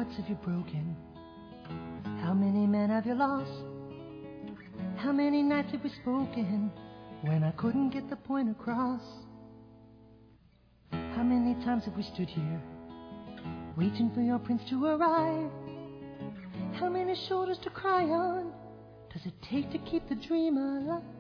hearts have you broken? How many men have you lost? How many nights have we spoken when I couldn't get the point across? How many times have we stood here waiting for your prince to arrive? How many shoulders to cry on does it take to keep the dream alive?